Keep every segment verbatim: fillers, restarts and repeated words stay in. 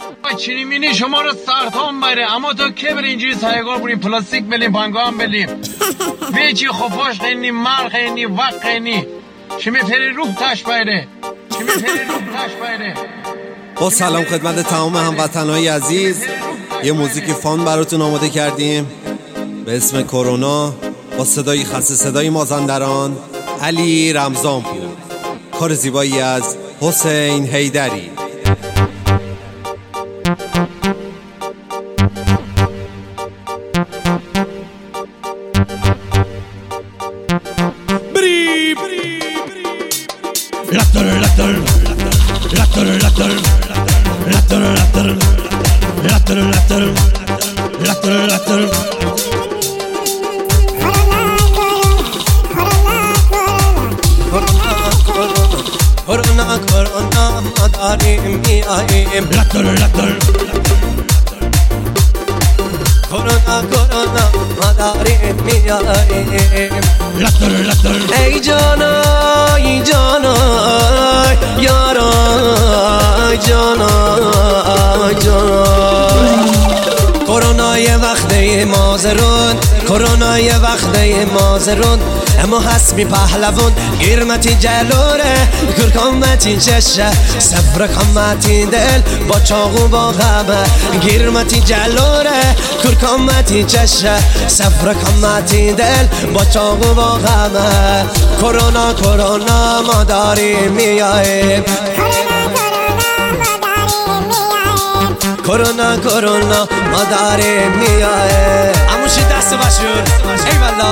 چینی مینی شما رو سرطان بره، اما تو که بری اینجوری سایگار بریم پلاستیک بلیم پنگام بلیم بیچی خفاش خینی مر خینی وق خینی چمی پری روح تش بایره چمی پری روح تش بایره. با سلام خدمت تمام هموطنهای عزیز، یه موزیک فان براتون آماده کردیم به اسم کرونا با صدای خسته صدای مازندران علی رمضان بود، کار زیبایی از حسین حیدری. کرونا کرونا ما داریم میاییم، کرونا کرونا ما داریم میاییم. ای جانای جانای یارای جانای جانای کرونا یه وقته مازرون، کرونا یه وقته مازرون، اما حسبی پهلوون گیرمتی جلوره کرکامتی چشه سفر کامتی دل با چاقو با غمه گیرمتی جلوره کرکامتی چشه سفر کامتی دل با چاقو با غمه. کرونا کرونا ما داریم میاییم، کرونا کرونا ما داریم میاییم. اموشی دست بشور ای والا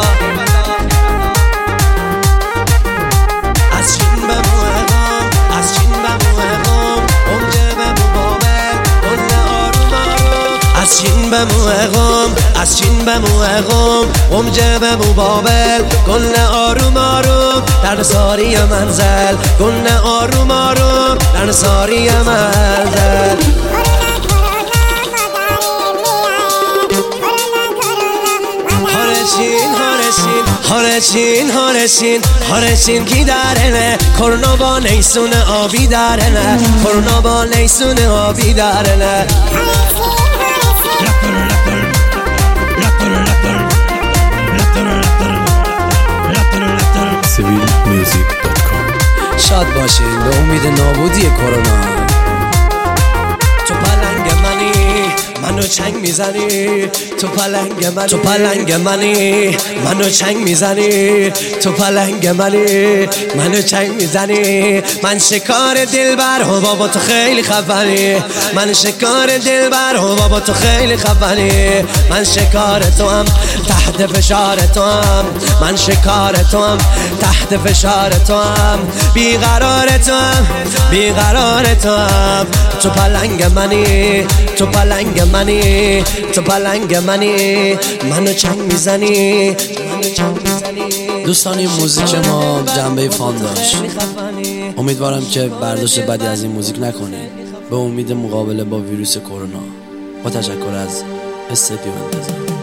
از چین به موهام، از چین به موهام اونجا به مبابل اون آروم آروم. از چین به موهام، از چین به موهام اونجا به مبابل گل آروم آروم در ساری منزل گل آروم آروم در ساری منزل. هارشین هارشین هارشین کی دارنه کرونا با نیسون آبی دارنه کرونا با نیسون آبی دارنه. سیویل میوزیک دات کام. شاد باشین به امید نابودی کرونا. تو پلنگ منی منو چنگ میزنی، تو پلنگ منی تو پلنگ منی منو چنگ میزنی، تو پلنگ منی منو چنگ میزنی. من شکار دلبر هم بابا تو خیلی خفنی، من شکار دلبر هم بابا تو خیلی خفنی. من شکار تو هم تحت فشار تو هم، من شکار تو هم تحت فشار تو هم، بیقرار تو هم بیقرار تو هم. تو پلنگ منی تو پلنگ منی تو پلنگ منی منو چنگ میزنی منو چنگ میزنی. دوستان این موزیک ما جنبه فان داشت، امیدوارم که برداشت بدی از این موزیک نکنید. به امید مقابله با ویروس کرونا با تشکر از استدیو انتظار.